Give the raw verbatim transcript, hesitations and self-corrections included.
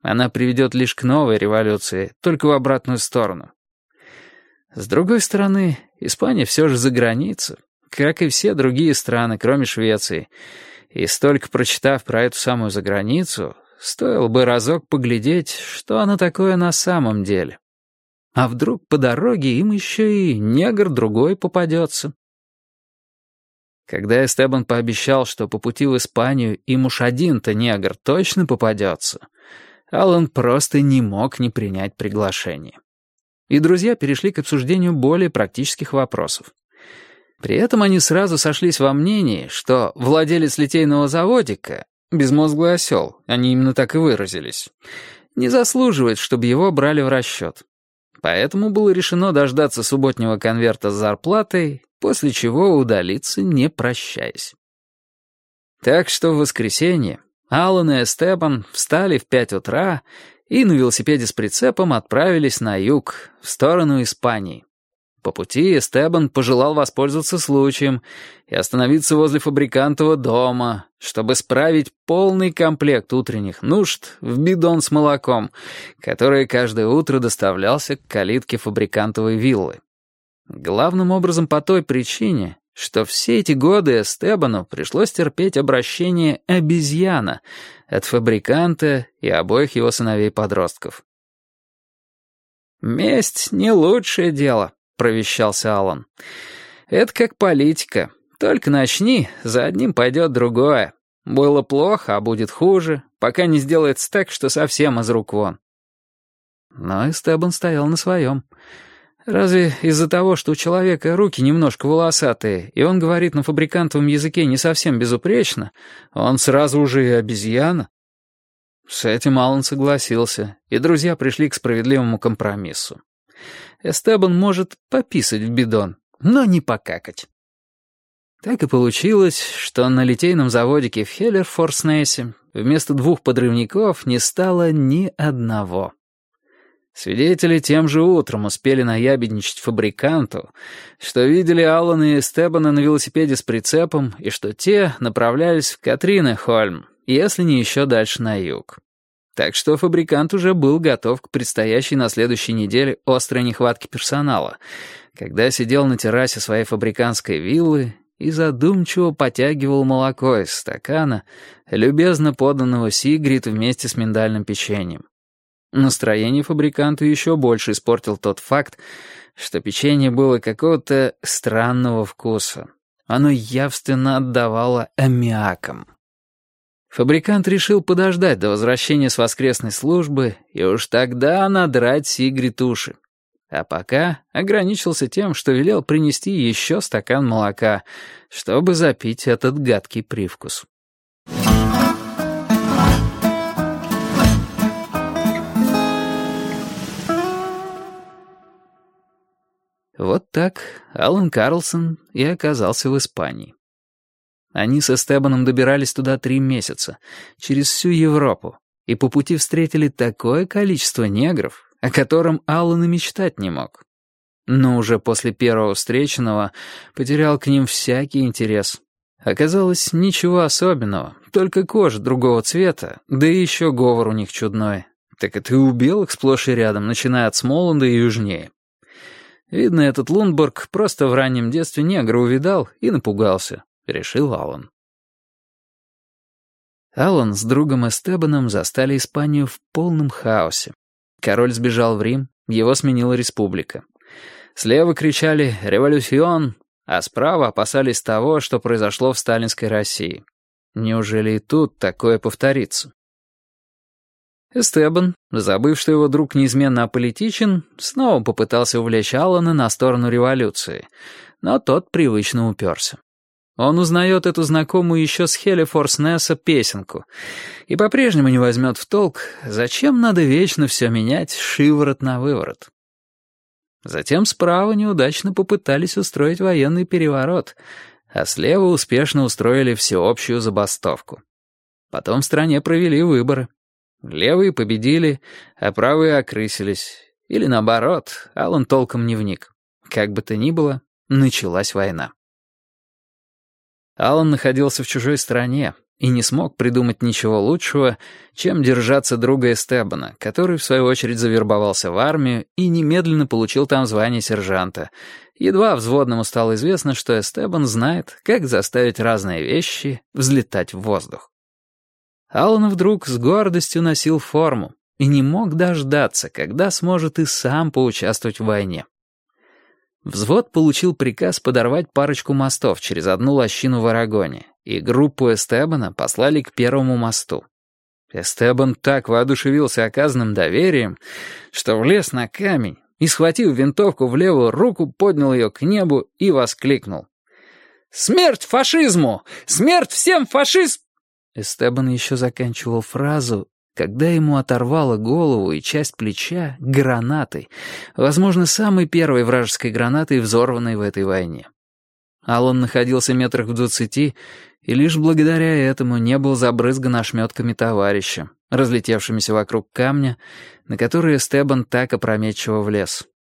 Она приведет лишь к новой революции, только в обратную сторону. С другой стороны, Испания все же за границей, как и все другие страны, кроме Швеции. И столько прочитав про эту самую заграницу, стоило бы разок поглядеть, что она такое на самом деле. А вдруг по дороге им еще и негр другой попадется? Когда Эстебан пообещал, что по пути в Испанию им уж один-то негр точно попадется, Аллан просто не мог не принять приглашение. И друзья перешли к обсуждению более практических вопросов. При этом они сразу сошлись во мнении, что владелец литейного заводика, безмозглый осел, они именно так и выразились, не заслуживает, чтобы его брали в расчет. Поэтому было решено дождаться субботнего конверта с зарплатой, после чего удалиться, не прощаясь. Так что в воскресенье Аллан и Эстебан встали в пять утра и на велосипеде с прицепом отправились на юг, в сторону Испании. По пути Эстебан пожелал воспользоваться случаем и остановиться возле фабрикантова дома, чтобы справить полный комплект утренних нужд в бидон с молоком, который каждое утро доставлялся к калитке фабрикантовой виллы. Главным образом по той причине, что все эти годы Эстебану пришлось терпеть обращение «обезьяна» от фабриканта и обоих его сыновей-подростков. «Месть — не лучшее дело», — провещался Аллан. «Это как политика. Только начни, за одним пойдет другое. Было плохо, а будет хуже, пока не сделается так, что совсем из рук вон». Но Эстебан стоял на своем. Разве из-за того, что у человека руки немножко волосатые, и он говорит на фабрикантовом языке не совсем безупречно, он сразу уже и обезьяна? С этим Аллан согласился, и друзья пришли к справедливому компромиссу. Эстебан может пописать в бидон, но не покакать. Так и получилось, что на литейном заводике в Хеллерфорснесе вместо двух подрывников не стало ни одного. Свидетели тем же утром успели наябедничать фабриканту, что видели Аллана и Эстебана на велосипеде с прицепом и что те направлялись в Катринехольм, если не еще дальше на юг. Так что фабрикант уже был готов к предстоящей на следующей неделе острой нехватке персонала, когда сидел на террасе своей фабрикантской виллы и задумчиво потягивал молоко из стакана, любезно поданного Сигрид вместе с миндальным печеньем. Настроение фабриканту еще больше испортил тот факт, что печенье было какого-то странного вкуса. Оно явственно отдавало аммиаком. Фабрикант решил подождать до возвращения с воскресной службы и уж тогда надрать Сигрид уши. А пока ограничился тем, что велел принести еще стакан молока, чтобы запить этот гадкий привкус. Вот так Аллан Карлсон и оказался в Испании. Они с Эстебаном добирались туда три месяца, через всю Европу, и по пути встретили такое количество негров, о котором Аллан и мечтать не мог. Но уже после первого встреченного потерял к ним всякий интерес. Оказалось, ничего особенного, только кожа другого цвета, да и еще говор у них чудной. Так это и у белых сплошь и рядом, начиная от Смоланда и южнее. Видно, этот Лундборг просто в раннем детстве негра увидал и напугался, решил Аллан. Аллан с другом Эстебаном застали Испанию в полном хаосе. Король сбежал в Рим, его сменила республика. Слева кричали «Революцион», а справа опасались того, что произошло в сталинской России. Неужели и тут такое повторится? Эстебан, забыв, что его друг неизменно аполитичен, снова попытался увлечь Аллана на сторону революции, но тот привычно уперся. Он узнает эту знакомую еще с Хеллерфорснеса песенку и по-прежнему не возьмет в толк, зачем надо вечно все менять шиворот на выворот. Затем справа неудачно попытались устроить военный переворот, а слева успешно устроили всеобщую забастовку. Потом в стране провели выборы. Левые победили, а правые окрысились. Или наоборот, Аллан толком не вник. Как бы то ни было, началась война. Аллан находился в чужой стране, и не смог придумать ничего лучшего, чем держаться друга Эстебана, который, в свою очередь, завербовался в армию и немедленно получил там звание сержанта. Едва взводному стало известно, что Эстебан знает, как заставить разные вещи взлетать в воздух. Аллан вдруг с гордостью носил форму и не мог дождаться, когда сможет и сам поучаствовать в войне. Взвод получил приказ подорвать парочку мостов через одну лощину в Арагоне, и группу Эстебана послали к первому мосту. Эстебан так воодушевился оказанным доверием, что влез на камень и, схватив винтовку в левую руку, поднял ее к небу и воскликнул: «Смерть фашизму! Смерть всем фашист!» Эстебан еще заканчивал фразу, когда ему оторвало голову и часть плеча гранатой, возможно, самой первой вражеской гранатой, взорванной в этой войне. Аллан находился метрах в двадцати, и лишь благодаря этому не был забрызган ошметками товарища, разлетевшимися вокруг камня, на который Эстебан так опрометчиво влез.